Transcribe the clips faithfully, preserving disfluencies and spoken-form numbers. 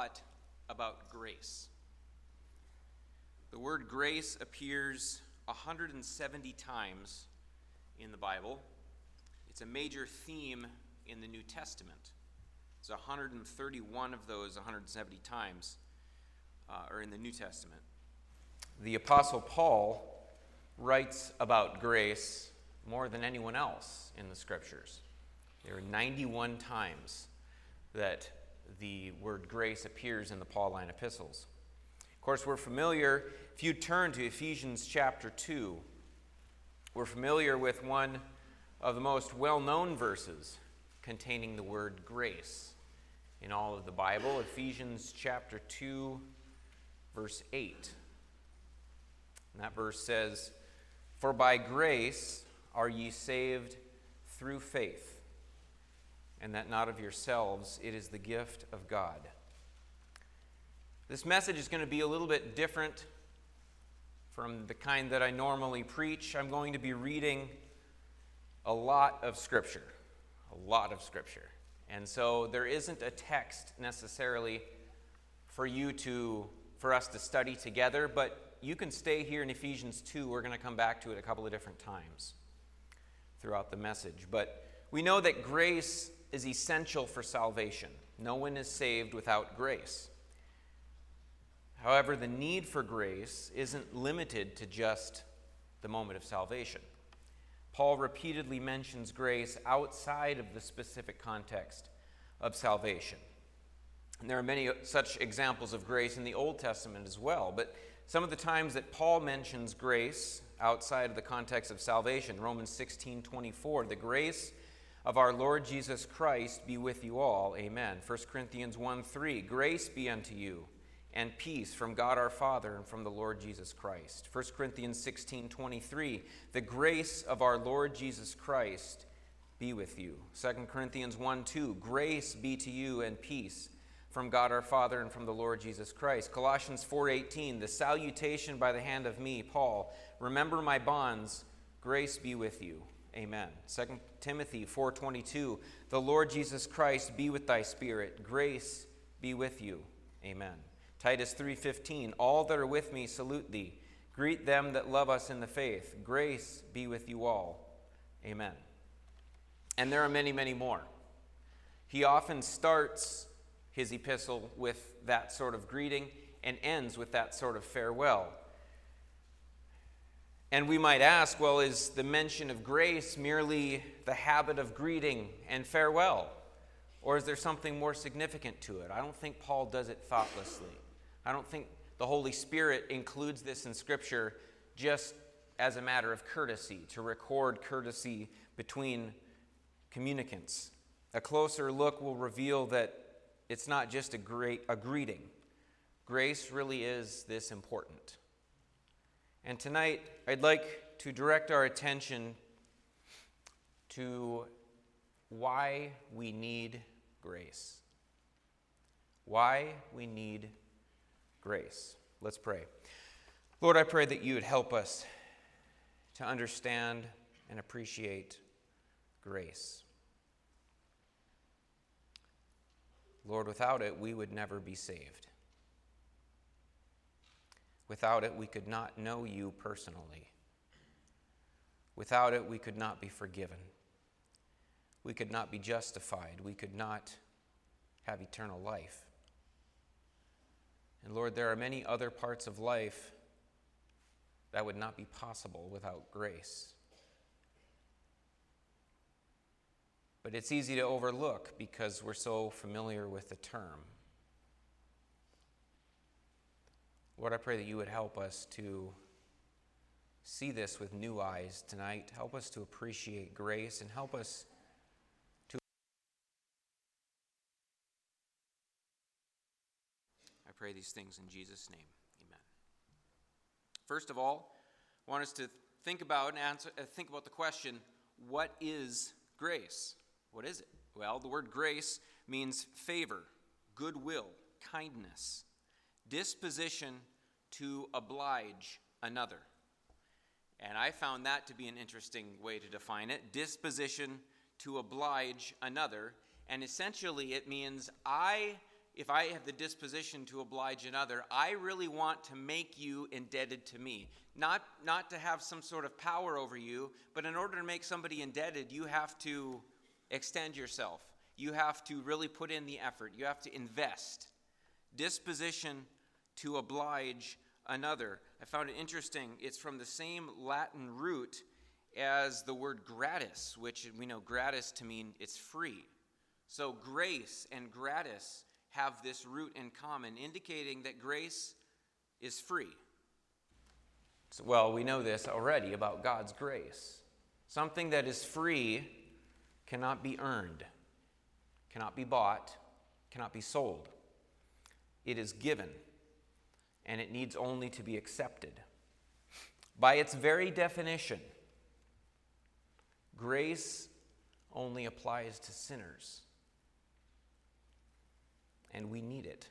lot about grace. The word grace appears one hundred seventy times in the Bible. It's a major theme in the New Testament. It's one hundred thirty-one of those one hundred seventy times uh, are in the New Testament. The Apostle Paul writes about grace more than anyone else in the Scriptures. There are ninety-one times that the word grace appears in the Pauline epistles. Of course, we're familiar, if you turn to Ephesians chapter two, we're familiar with one of the most well-known verses containing the word grace in all of the Bible, Ephesians chapter two, verse eight. And that verse says, "For by grace are ye saved through faith, and that not of yourselves, it is the gift of God." This message is going to be a little bit different from the kind that I normally preach. I'm going to be reading a lot of Scripture, a lot of Scripture. And so there isn't a text necessarily for you to, for us to study together, but you can stay here in Ephesians two. We're going to come back to it a couple of different times throughout the message. But we know that grace is essential for salvation. No one is saved without grace. However, the need for grace isn't limited to just the moment of salvation. Paul repeatedly mentions grace outside of the specific context of salvation. And there are many such examples of grace in the Old Testament as well. But some of the times that Paul mentions grace outside of the context of salvation, Romans sixteen twenty-four, "The grace of our Lord Jesus Christ be with you all. Amen." First Corinthians one three, "Grace be unto you, and peace from God our Father and from the Lord Jesus Christ." First Corinthians sixteen twenty-three, "The grace of our Lord Jesus Christ be with you." Second Corinthians one two, "Grace be to you and peace from God our Father and from the Lord Jesus Christ." Colossians four eighteen, "The salutation by the hand of me, Paul. Remember my bonds. Grace be with you. Amen." Second Timothy four twenty-two, "The Lord Jesus Christ be with thy spirit. Grace be with you. Amen." Titus three fifteen, "All that are with me salute thee. Greet them that love us in the faith. Grace be with you all. Amen." And there are many, many more. He often starts his epistle with that sort of greeting and ends with that sort of farewell. And we might ask, well, is the mention of grace merely the habit of greeting and farewell? Or is there something more significant to it? I don't think Paul does it thoughtlessly. I don't think the Holy Spirit includes this in Scripture just as a matter of courtesy, to record courtesy between communicants. A closer look will reveal that it's not just a, great, a greeting. Grace really is this important. And tonight, I'd like to direct our attention to why we need grace. Why we need grace. Let's pray. Lord, I pray that you would help us to understand and appreciate grace. Lord, without it, we would never be saved. Without it, we could not know you personally. Without it, we could not be forgiven. We could not be justified. We could not have eternal life. And Lord, there are many other parts of life that would not be possible without grace. But it's easy to overlook because we're so familiar with the term. Lord, I pray that you would help us to see this with new eyes tonight. Help us to appreciate grace and help us to... I pray these things in Jesus' name. Amen. First of all, I want us to think about and answer, uh, think about the question, what is grace? What is it? Well, the word grace means favor, goodwill, kindness, disposition to oblige another. And I found that to be an interesting way to define it. Disposition to oblige another. And essentially it means I if I have the disposition to oblige another, I really want to make you indebted to me. Not, not to have some sort of power over you, but in order to make somebody indebted, you have to extend yourself. You have to really put in the effort. You have to invest. Disposition to oblige another. I found it interesting. It's from the same Latin root as the word gratis, which we know gratis to mean it's free. So grace and gratis have this root in common, indicating that grace is free. So, well, we know this already about God's grace. Something that is free cannot be earned, cannot be bought, cannot be sold. It is given, and it needs only to be accepted. By its very definition, grace only applies to sinners. And we need it.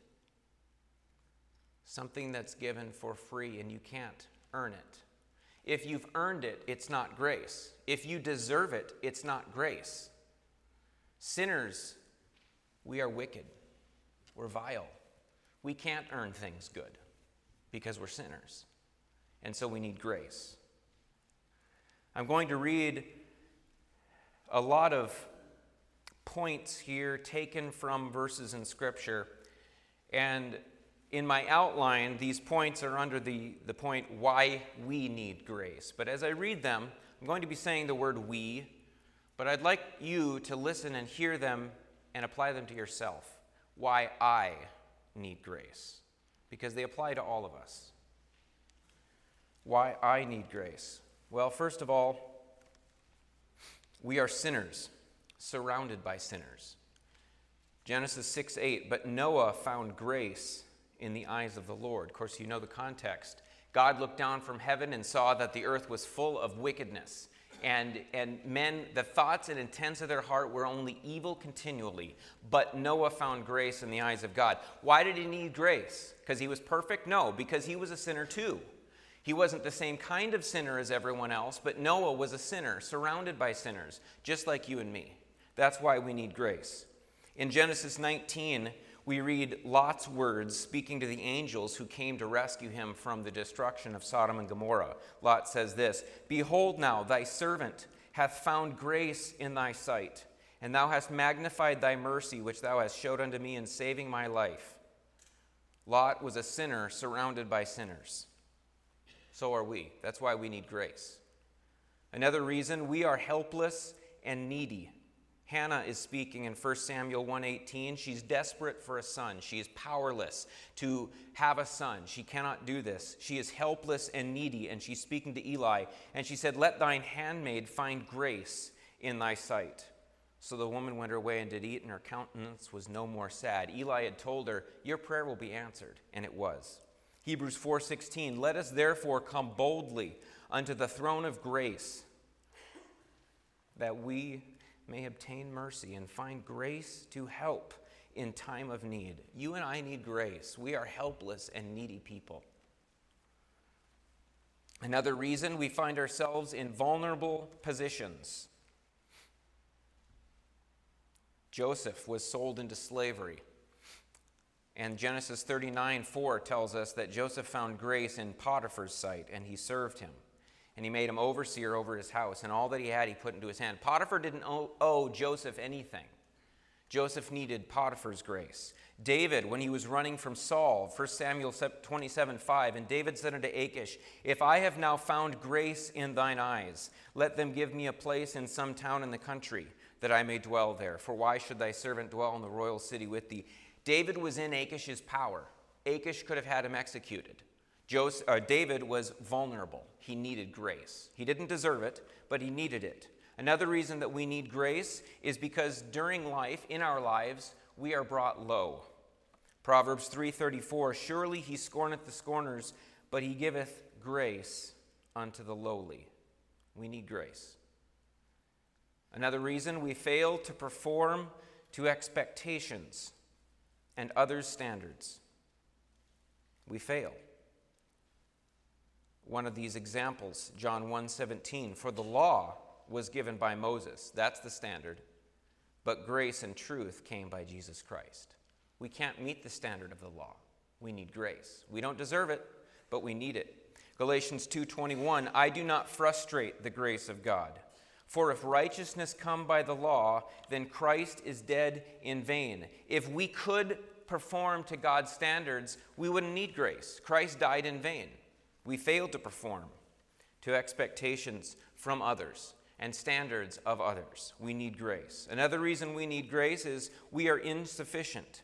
Something that's given for free and you can't earn it. If you've earned it, it's not grace. If you deserve it, it's not grace. Sinners, we are wicked. We're vile. We can't earn things good because we're sinners. And so we need grace. I'm going to read a lot of points here taken from verses in Scripture. And in my outline, these points are under the, the point why we need grace. But as I read them, I'm going to be saying the word we, but I'd like you to listen and hear them and apply them to yourself. Why I need grace. Because they apply to all of us. Why I need grace. Well, first of all, we are sinners, surrounded by sinners. Genesis six eight, but Noah found grace in the eyes of the Lord. Of course, you know the context. God looked down from heaven and saw that the earth was full of wickedness. And, and men, the thoughts and intents of their heart were only evil continually. But Noah found grace in the eyes of God. Why did he need grace? Because he was perfect? No, because he was a sinner too. He wasn't the same kind of sinner as everyone else, but Noah was a sinner, surrounded by sinners, just like you and me. That's why we need grace. In Genesis nineteen, we read Lot's words speaking to the angels who came to rescue him from the destruction of Sodom and Gomorrah. Lot says this, "Behold now, thy servant hath found grace in thy sight, and thou hast magnified thy mercy, which thou hast showed unto me in saving my life." Lot was a sinner surrounded by sinners. So are we. That's why we need grace. Another reason, we are helpless and needy. Hannah is speaking in First Samuel one eighteen. She's desperate for a son. She is powerless to have a son. She cannot do this. She is helpless and needy, and she's speaking to Eli. And she said, "Let thine handmaid find grace in thy sight." So the woman went her way and did eat, and her countenance was no more sad. Eli had told her, "Your prayer will be answered," and it was. Hebrews four sixteen, "Let us therefore come boldly unto the throne of grace, that we may obtain mercy and find grace to help in time of need." You and I need grace. We are helpless and needy people. Another reason, we find ourselves in vulnerable positions. Joseph was sold into slavery. And Genesis thirty-nine four tells us that Joseph found grace in Potiphar's sight, and he served him. And he made him overseer over his house, and all that he had he put into his hand. Potiphar didn't owe, owe Joseph anything. Joseph needed Potiphar's grace. David, when he was running from Saul, First Samuel twenty-seven five, and David said unto Achish, "If I have now found grace in thine eyes, let them give me a place in some town in the country, that I may dwell there. For why should thy servant dwell in the royal city with thee?" David was in Achish's power. Achish could have had him executed. Joseph, uh, David was vulnerable. He needed grace. He didn't deserve it, but he needed it. Another reason that we need grace is because during life, in our lives, we are brought low. Proverbs three thirty-four, "Surely he scorneth the scorners, but he giveth grace unto the lowly." We need grace. Another reason, we fail to perform to expectations and others' standards. We fail. One of these examples, John one seventeen, "For the law was given by Moses," that's the standard, "but grace and truth came by Jesus Christ." We can't meet the standard of the law. We need grace. We don't deserve it, but we need it. Galatians two twenty-one, I do not frustrate the grace of God. For if righteousness come by the law, then Christ is dead in vain. If we could perform to God's standards, we wouldn't need grace. Christ died in vain. We failed to perform to expectations from others and standards of others. We need grace. Another reason we need grace is we are insufficient.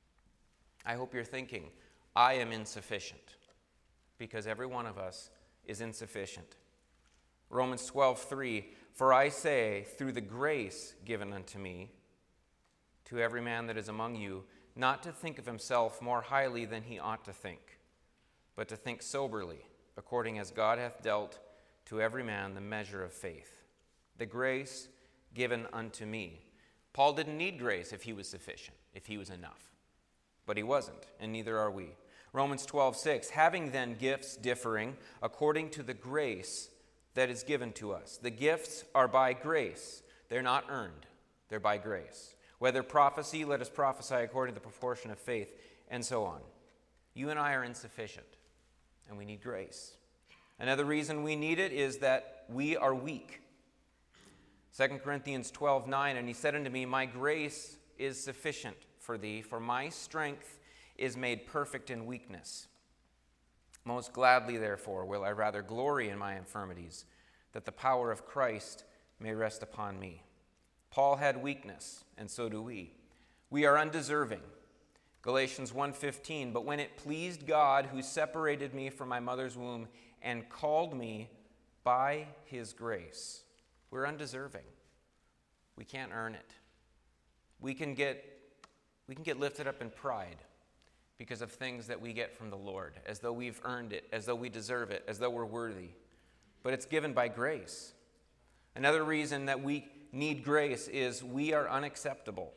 I hope you're thinking, I am insufficient, because every one of us is insufficient. Romans twelve three, for I say, through the grace given unto me, to every man that is among you, not to think of himself more highly than he ought to think, but to think soberly, according as God hath dealt to every man the measure of faith. The grace given unto me. Paul didn't need grace if he was sufficient, if he was enough. But he wasn't, and neither are we. Romans twelve six, having then gifts differing according to the grace that is given to us. The gifts are by grace. They're not earned. They're by grace. Whether prophecy, let us prophesy according to the proportion of faith, and so on. You and I are insufficient, and we need grace. Another reason we need it is that we are weak. Second Corinthians twelve nine, and he said unto me, my grace is sufficient for thee, for my strength is made perfect in weakness. Most gladly, therefore, will I rather glory in my infirmities, that the power of Christ may rest upon me. Paul had weakness, and so do we. We are undeserving. Galatians one fifteen, but when it pleased God, who separated me from my mother's womb and called me by his grace. We're undeserving. We can't earn it. We can get We can get lifted up in pride because of things that we get from the Lord, as though we've earned it, as though we deserve it, as though we're worthy. But it's given by grace. Another reason that we need grace is we are unacceptable.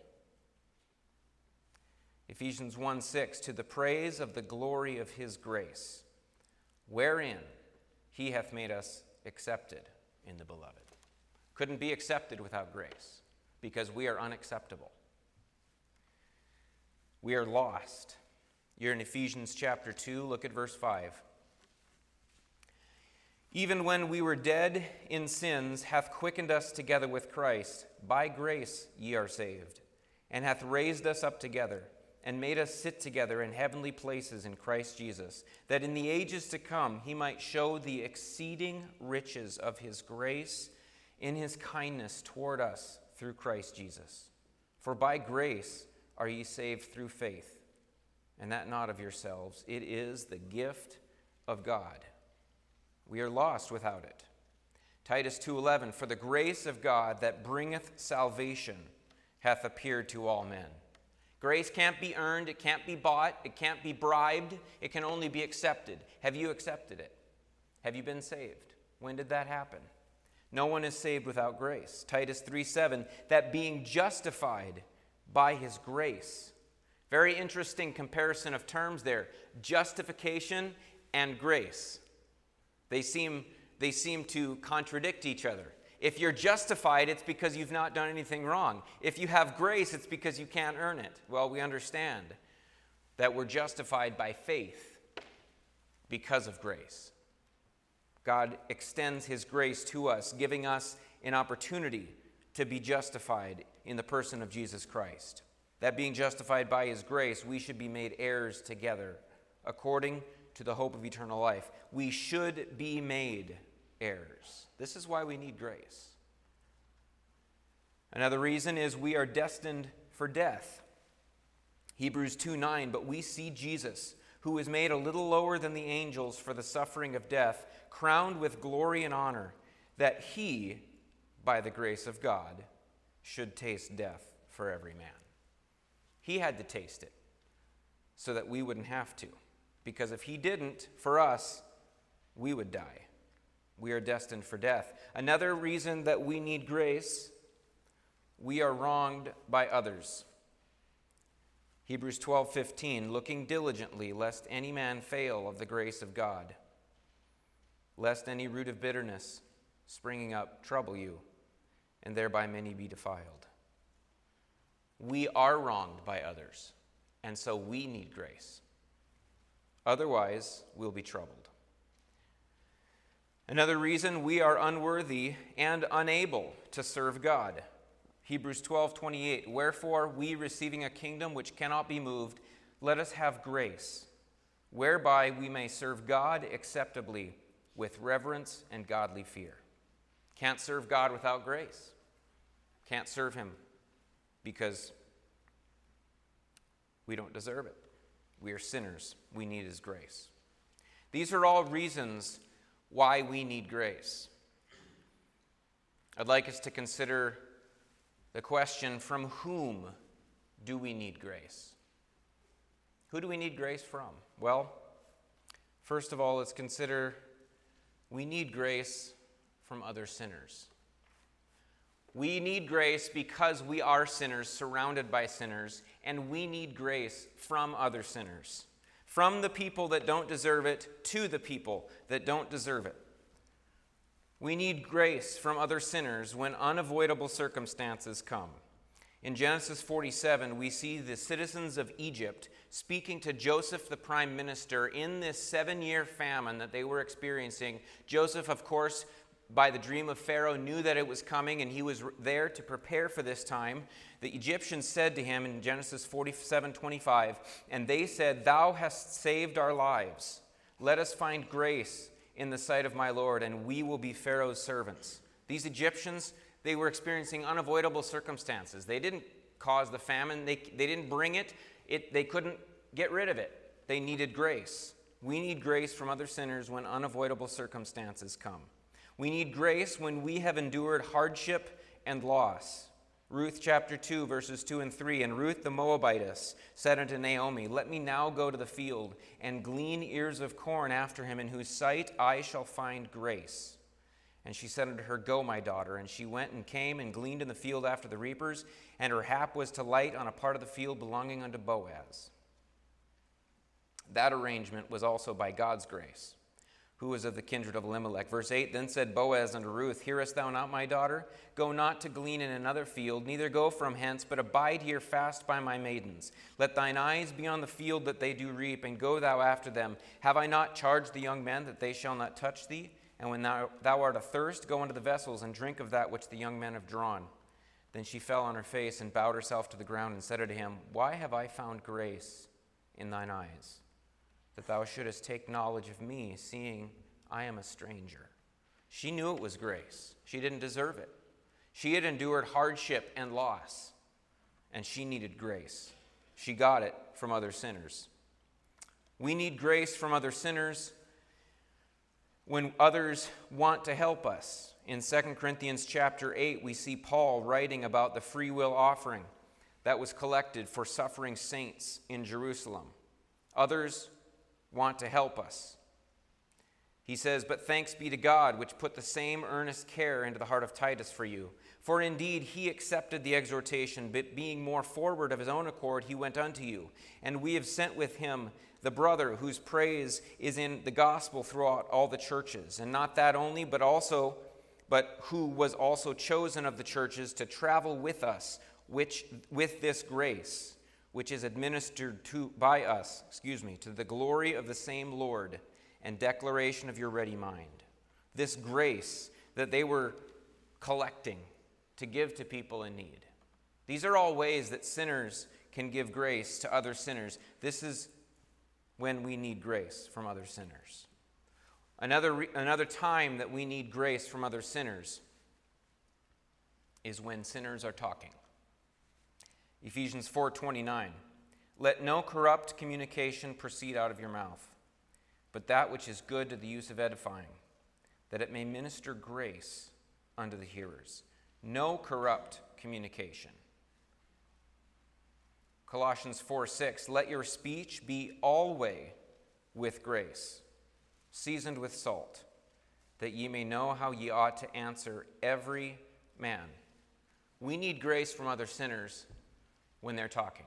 Ephesians one six, to the praise of the glory of his grace, wherein he hath made us accepted in the beloved. Couldn't be accepted without grace, because we are unacceptable. We are lost. You're in Ephesians chapter two, look at verse five. Even when we were dead in sins, hath quickened us together with Christ. By grace ye are saved, and hath raised us up together, and made us sit together in heavenly places in Christ Jesus, that in the ages to come he might show the exceeding riches of his grace in his kindness toward us through Christ Jesus. For by grace are ye saved through faith, and that not of yourselves. It is the gift of God. We are lost without it. Titus two eleven, for the grace of God that bringeth salvation hath appeared to all men. Grace can't be earned, it can't be bought, it can't be bribed, it can only be accepted. Have you accepted it? Have you been saved? When did that happen? No one is saved without grace. Titus three seven, that being justified by his grace. Very interesting comparison of terms there. Justification and grace. They seem, they seem to contradict each other. If you're justified, it's because you've not done anything wrong. If you have grace, it's because you can't earn it. Well, we understand that we're justified by faith because of grace. God extends his grace to us, giving us an opportunity to be justified in the person of Jesus Christ. That being justified by his grace, we should be made heirs together according to the hope of eternal life. We should be made heirs. This is why we need grace. Another reason is we are destined for death. Hebrews two nine, but we see Jesus, who was made a little lower than the angels for the suffering of death, crowned with glory and honor, that he, by the grace of God, should taste death for every man. He had to taste it so that we wouldn't have to. Because if he didn't, for us, we would die. We are destined for death. Another reason that we need grace, we are wronged by others. Hebrews twelve fifteen, looking diligently, lest any man fail of the grace of God, lest any root of bitterness springing up trouble you, and thereby many be defiled. We are wronged by others. And so we need grace. Otherwise, we'll be troubled. Another reason we are unworthy and unable to serve God. Hebrews twelve twenty-eight, wherefore we, receiving a kingdom which cannot be moved, let us have grace, whereby we may serve God acceptably with reverence and godly fear. Can't serve God without grace. Can't serve him because we don't deserve it. We are sinners. We need his grace. These are all reasons why we need grace. I'd like us to consider the question, from whom do we need grace? Who do we need grace from? Well, first of all, let's consider we need grace from other sinners. We need grace because we are sinners, surrounded by sinners, and we need grace from other sinners. From the people that don't deserve it to the people that don't deserve it. We need grace from other sinners when unavoidable circumstances come. In Genesis forty-seven, we see the citizens of Egypt speaking to Joseph, the prime minister, in this seven-year famine that they were experiencing. Joseph, of course, by the dream of Pharaoh, knew that it was coming, and he was there to prepare for this time. The Egyptians said to him in Genesis forty-seven twenty-five, and they said, thou hast saved our lives. Let us find grace in the sight of my Lord, and we will be Pharaoh's servants. These Egyptians, they were experiencing unavoidable circumstances. They didn't cause the famine. They, they didn't bring it. it. They couldn't get rid of it. They needed grace. We need grace from other sinners when unavoidable circumstances come. We need grace when we have endured hardship and loss. Ruth chapter two, verses two and three, and Ruth the Moabitess said unto Naomi, let me now go to the field and glean ears of corn after him, in whose sight I shall find grace. And she said unto her, go, my daughter. And she went and came and gleaned in the field after the reapers, and her hap was to light on a part of the field belonging unto Boaz. That arrangement was also by God's grace, who was of the kindred of Elimelech. Verse eight, then said Boaz unto Ruth, hearest thou not, my daughter? Go not to glean in another field, neither go from hence, but abide here fast by my maidens. Let thine eyes be on the field that they do reap, and go thou after them. Have I not charged the young men that they shall not touch thee? And when thou, thou art athirst, go unto the vessels, and drink of that which the young men have drawn. Then she fell on her face, and bowed herself to the ground, and said unto him, why have I found grace in thine eyes, that thou shouldest take knowledge of me, seeing I am a stranger? She knew it was grace. She didn't deserve it. She had endured hardship and loss, and she needed grace. She got it from other sinners. We need grace from other sinners when others want to help us. In Second Corinthians chapter eight, we see Paul writing about the free will offering that was collected for suffering saints in Jerusalem. Others want to help us. He says, but thanks be to God, which put the same earnest care into the heart of Titus for you. For indeed he accepted the exhortation, but being more forward of his own accord, he went unto you. And we have sent with him the brother whose praise is in the gospel throughout all the churches. And not that only, but also, but who was also chosen of the churches to travel with us, which with this grace, which is administered to by us, excuse me, to the glory of the same Lord and declaration of your ready mind. This grace that they were collecting to give to people in need. These are all ways that sinners can give grace to other sinners. This is when we need grace from other sinners. Another, re- another time that we need grace from other sinners is when sinners are talking. Ephesians four twenty-nine, let no corrupt communication proceed out of your mouth, but that which is good to the use of edifying, that it may minister grace unto the hearers. No corrupt communication. Colossians four six, let your speech be always with grace, seasoned with salt, that ye may know how ye ought to answer every man. We need grace from other sinners when they're talking.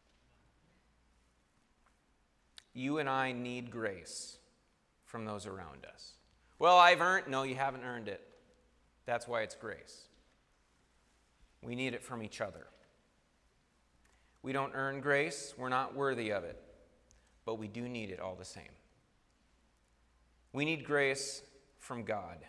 You and I need grace from those around us. Well, I've earned. No, you haven't earned it. That's why it's grace. We need it from each other. We don't earn grace. We're not worthy of it. But we do need it all the same. We need grace from God.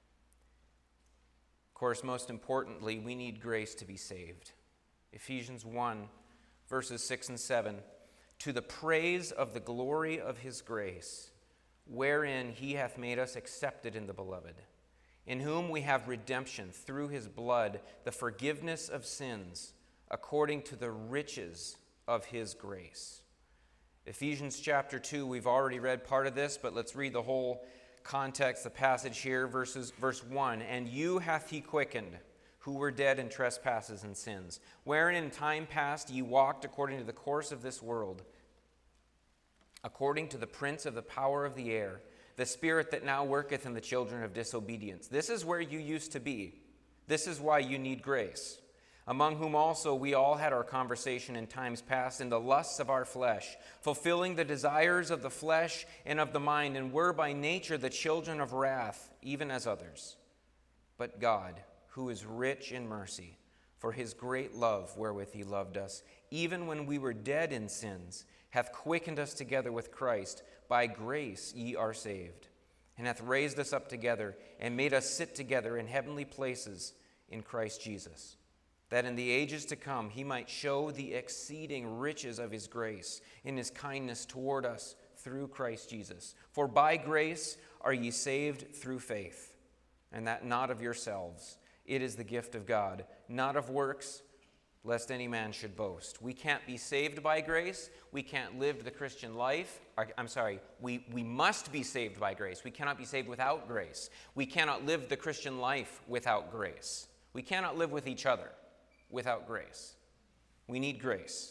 Of course, most importantly, we need grace to be saved. Ephesians one, verses six and seven. To the praise of the glory of his grace, wherein he hath made us accepted in the beloved, in whom we have redemption through his blood, the forgiveness of sins, according to the riches of his grace. Ephesians chapter two, we've already read part of this, but let's read the whole context, the passage here, verses, verse one. And you hath he quickened, who were dead in trespasses and sins, wherein in time past ye walked according to the course of this world, according to the prince of the power of the air, the spirit that now worketh in the children of disobedience. This is where you used to be. This is why you need grace. Among whom also we all had our conversation in times past in the lusts of our flesh, fulfilling the desires of the flesh and of the mind, and were by nature the children of wrath, even as others. But God, who is rich in mercy, for his great love wherewith he loved us, even when we were dead in sins, hath quickened us together with Christ. By grace ye are saved, and hath raised us up together, and made us sit together in heavenly places in Christ Jesus, that in the ages to come he might show the exceeding riches of his grace in his kindness toward us through Christ Jesus. For by grace are ye saved through faith, and that not of yourselves. It is the gift of God, not of works, lest any man should boast. We can't be saved by grace. We can't live the Christian life. I'm sorry, we, we must be saved by grace. We cannot be saved without grace. We cannot live the Christian life without grace. We cannot live with each other without grace. We need grace.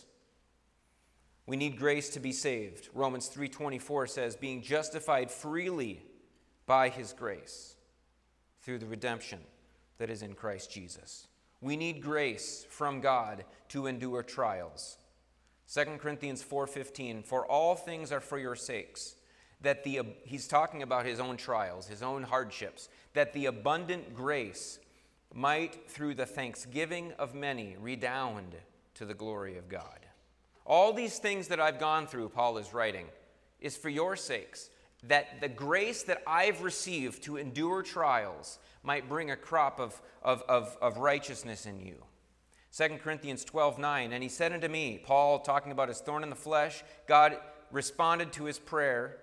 We need grace to be saved. Romans three twenty-four says, being justified freely by his grace through the redemption that is in Christ Jesus. We need grace from God to endure trials. Second Corinthians four fifteen, for all things are for your sakes, that the, he's talking about his own trials, his own hardships, that the abundant grace might, through the thanksgiving of many, redound to the glory of God. All these things that I've gone through, Paul is writing, is for your sakes, that the grace that I've received to endure trials might bring a crop of, of, of, of righteousness in you. Second Corinthians twelve nine, and he said unto me, Paul talking about his thorn in the flesh, God responded to his prayer,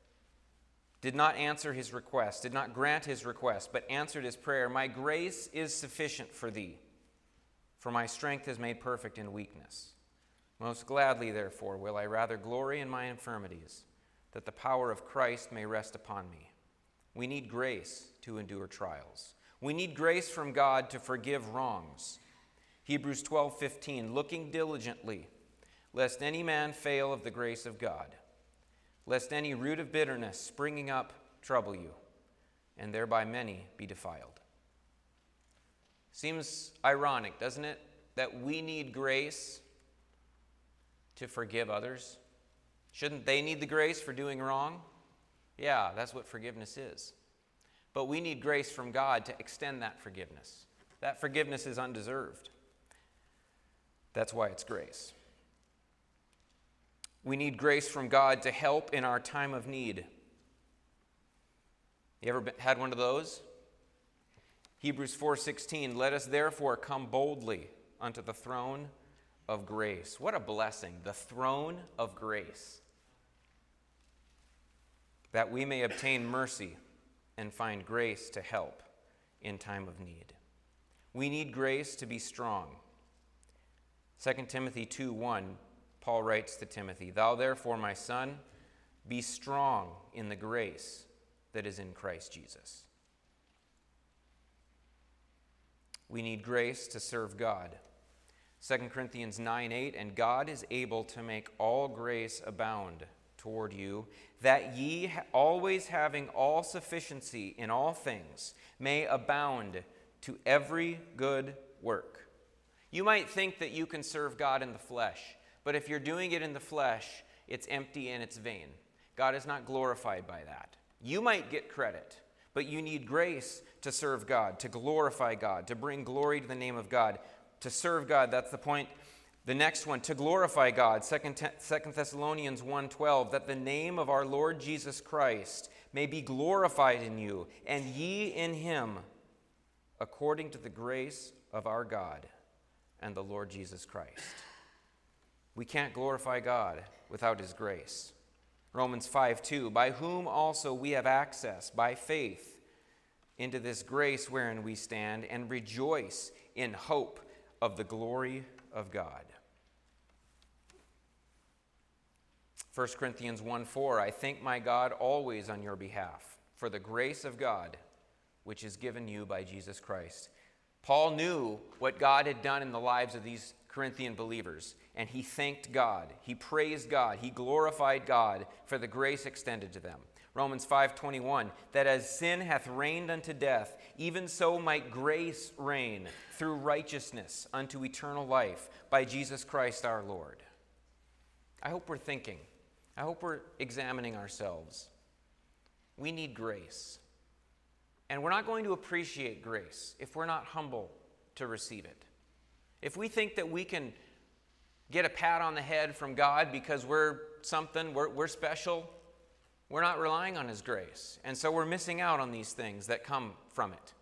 did not answer his request, did not grant his request, but answered his prayer. My grace is sufficient for thee, for my strength is made perfect in weakness. Most gladly, therefore, will I rather glory in my infirmities, that the power of Christ may rest upon me. We need grace to endure trials. We need grace from God to forgive wrongs. Hebrews twelve fifteen, looking diligently, lest any man fail of the grace of God, lest any root of bitterness springing up trouble you, and thereby many be defiled. Seems ironic, doesn't it, that we need grace to forgive others? Shouldn't they need the grace for doing wrong? Yeah, that's what forgiveness is. But we need grace from God to extend that forgiveness. That forgiveness is undeserved. That's why it's grace. We need grace from God to help in our time of need. You ever been, had one of those? Hebrews four sixteen, let us therefore come boldly unto the throne of grace. What a blessing, the throne of grace, that we may obtain mercy and find grace to help in time of need. We need grace to be strong. Second Timothy two one, Paul writes to Timothy, thou therefore, my son, be strong in the grace that is in Christ Jesus. We need grace to serve God. Second Corinthians nine eight, and God is able to make all grace abound toward you, that ye, always having all sufficiency in all things, may abound to every good work. You might think that you can serve God in the flesh, but if you're doing it in the flesh, it's empty and it's vain. God is not glorified by that. You might get credit, but you need grace to serve God, to glorify God, to bring glory to the name of God. To serve God, that's the point. The next one, to glorify God, Second Thessalonians one twelve, that the name of our Lord Jesus Christ may be glorified in you, and ye in him, according to the grace of our God and the Lord Jesus Christ. We can't glorify God without his grace. Romans five two, by whom also we have access by faith into this grace wherein we stand, and rejoice in hope of the glory of God. First Corinthians one four, I thank my God always on your behalf for the grace of God which is given you by Jesus Christ. Paul knew what God had done in the lives of these Corinthian believers, and he thanked God, he praised God, he glorified God for the grace extended to them. Romans five twenty-one, that as sin hath reigned unto death, even so might grace reign through righteousness unto eternal life by Jesus Christ our Lord. I hope we're thinking. I hope we're examining ourselves. We need grace. And we're not going to appreciate grace if we're not humble to receive it. If we think that we can get a pat on the head from God because we're something, we're, we're special, we're not relying on his grace. And so we're missing out on these things that come from it.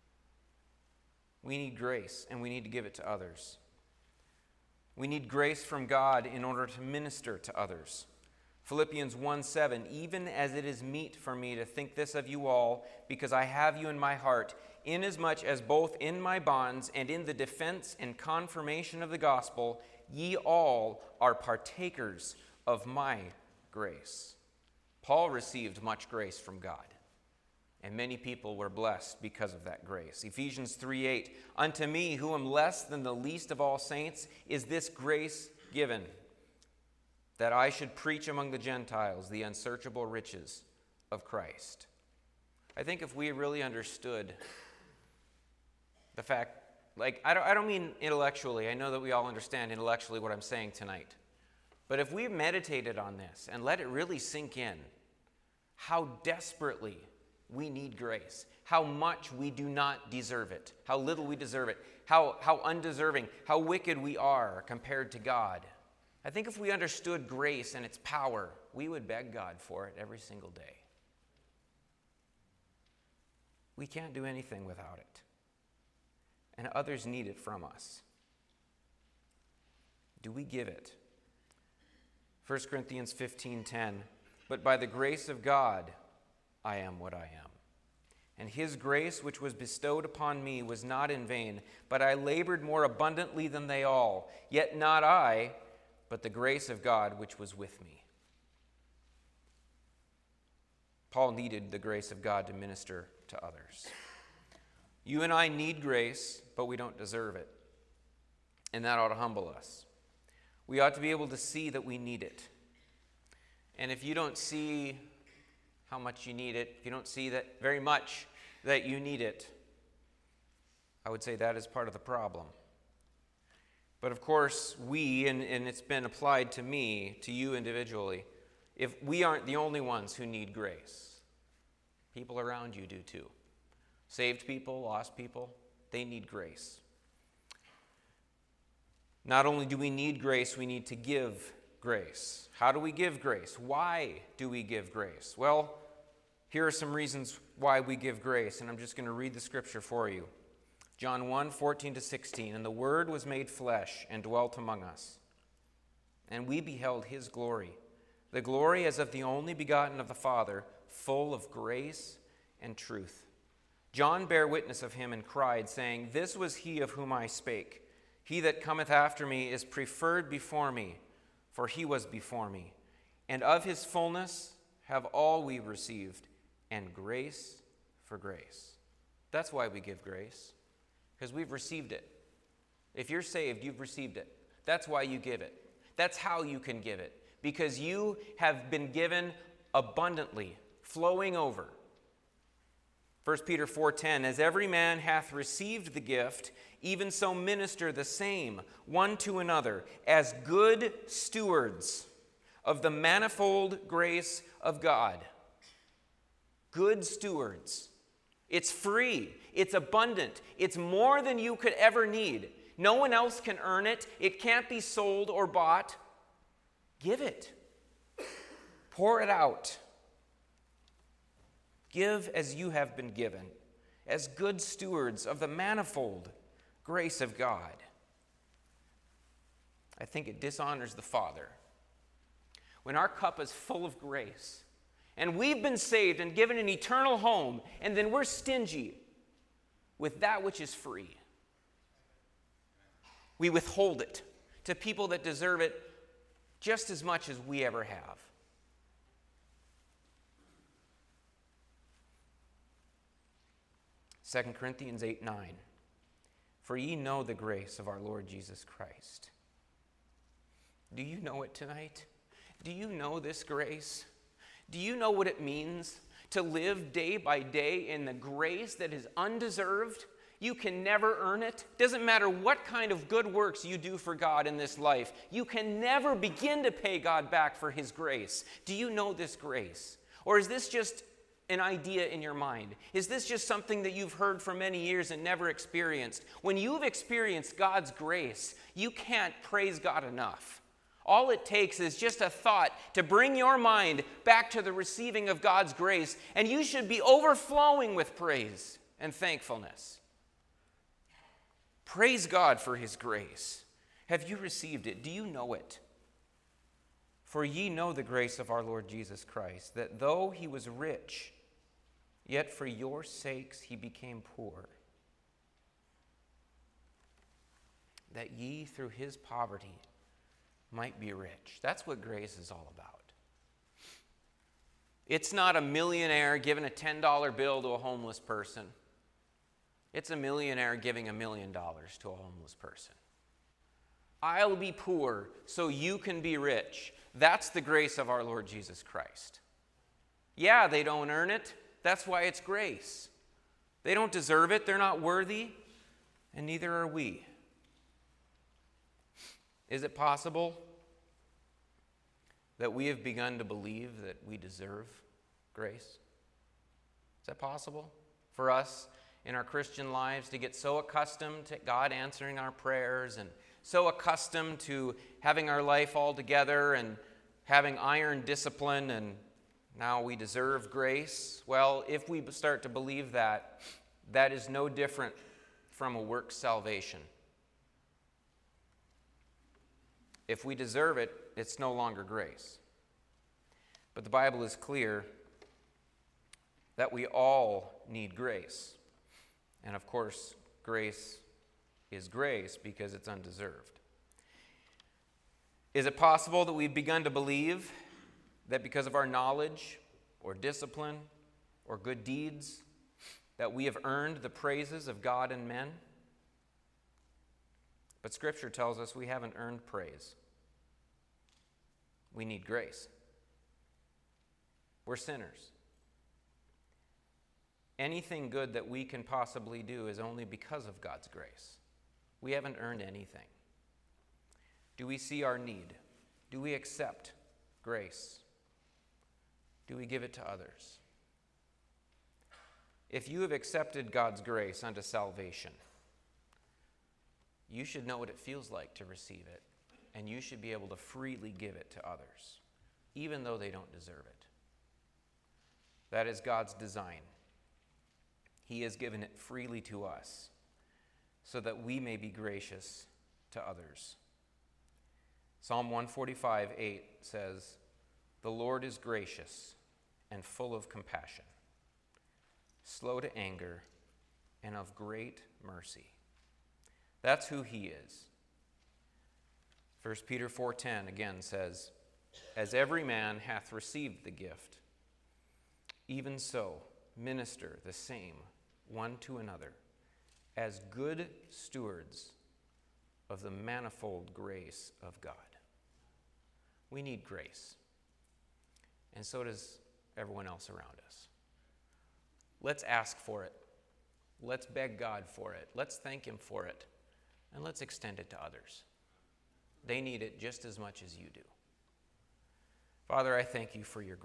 We need grace, and we need to give it to others. We need grace from God in order to minister to others. Philippians one seven, even as it is meet for me to think this of you all, because I have you in my heart, inasmuch as both in my bonds and in the defense and confirmation of the gospel, ye all are partakers of my grace. Paul received much grace from God, and many people were blessed because of that grace. Ephesians three eight, unto me, who am less than the least of all saints, is this grace given, that I should preach among the Gentiles the unsearchable riches of Christ. I think if we really understood the fact, like, I don't, I don't mean intellectually. I know that we all understand intellectually what I'm saying tonight. But if we meditated on this and let it really sink in, how desperately we need grace, how much we do not deserve it, how little we deserve it, how, how undeserving, how wicked we are compared to God. I think if we understood grace and its power, we would beg God for it every single day. We can't do anything without it, and others need it from us. Do we give it? First Corinthians fifteen ten, but by the grace of God I am what I am. And his grace which was bestowed upon me was not in vain, but I labored more abundantly than they all. Yet not I, but the grace of God which was with me. Paul needed the grace of God to minister to others. You and I need grace, but we don't deserve it. And that ought to humble us. We ought to be able to see that we need it. And if you don't see how much you need it, if you don't see that very much that you need it, I would say that is part of the problem. But of course, we, and, and it's been applied to me, to you individually, if we aren't the only ones who need grace, people around you do too. Saved people, lost people, they need grace. Not only do we need grace, we need to give grace. How do we give grace? Why do we give grace? Well, here are some reasons why we give grace, and I'm just going to read the scripture for you. John one, fourteen to sixteen, and the Word was made flesh and dwelt among us. And we beheld his glory, the glory as of the only begotten of the Father, full of grace and truth. John bare witness of him and cried, saying, this was he of whom I spake. He that cometh after me is preferred before me, for he was before me. And of his fullness have all we received, and grace for grace. That's why we give grace. Because we've received it. If you're saved, you've received it. That's why you give it. That's how you can give it. Because you have been given abundantly, flowing over. First Peter four ten, as every man hath received the gift, even so minister the same one to another, as good stewards of the manifold grace of God. Good stewards. It's free. It's abundant. It's more than you could ever need. No one else can earn it. It can't be sold or bought. Give it. Pour it out. Give as you have been given, as good stewards of the manifold grace of God. I think it dishonors the Father when our cup is full of grace and we've been saved and given an eternal home, and then we're stingy with that which is free. We withhold it to people that deserve it just as much as we ever have. Second Corinthians eight nine. For ye know the grace of our Lord Jesus Christ. Do you know it tonight? Do you know this grace? Do you know what it means to live day by day in the grace that is undeserved? You can never earn it. Doesn't matter what kind of good works you do for God in this life. You can never begin to pay God back for his grace. Do you know this grace? Or is this just an idea in your mind? Is this just something that you've heard for many years and never experienced? When you've experienced God's grace, you can't praise God enough. All it takes is just a thought to bring your mind back to the receiving of God's grace, and you should be overflowing with praise and thankfulness. Praise God for his grace. Have you received it? Do you know it? For ye know the grace of our Lord Jesus Christ, that though he was rich, yet for your sakes he became poor, that ye through his poverty might be rich. That's what grace is all about. It's not a millionaire giving a ten dollar bill to a homeless person. It's a millionaire giving a million dollars to a homeless person. I'll be poor so you can be rich. That's the grace of our Lord Jesus Christ. Yeah, they don't earn it. That's why it's grace. They don't deserve it. They're not worthy, and neither are we. Is it possible that we have begun to believe that we deserve grace? Is that possible for us in our Christian lives to get so accustomed to God answering our prayers and so accustomed to having our life all together and having iron discipline, and now we deserve grace? Well, if we start to believe that, that is no different from a work salvation. If we deserve it, it's no longer grace. But the Bible is clear that we all need grace. And of course, grace is grace because it's undeserved. Is it possible that we've begun to believe that because of our knowledge or discipline or good deeds, that we have earned the praises of God and men? But Scripture tells us we haven't earned praise. We need grace. We're sinners. Anything good that we can possibly do is only because of God's grace. We haven't earned anything. Do we see our need? Do we accept grace? Do we give it to others? If you have accepted God's grace unto salvation, you should know what it feels like to receive it, and you should be able to freely give it to others, even though they don't deserve it. That is God's design. He has given it freely to us so that we may be gracious to others. Psalm one forty-five, eight says, "The Lord is gracious and full of compassion, slow to anger, and of great mercy." That's who he is. First Peter four ten again says, "As every man hath received the gift, even so minister the same one to another, as good stewards of the manifold grace of God." We need grace, and so does everyone else around us. Let's ask for it. Let's beg God for it. Let's thank him for it, and let's extend it to others. They need it just as much as you do. Father, I thank you for your grace.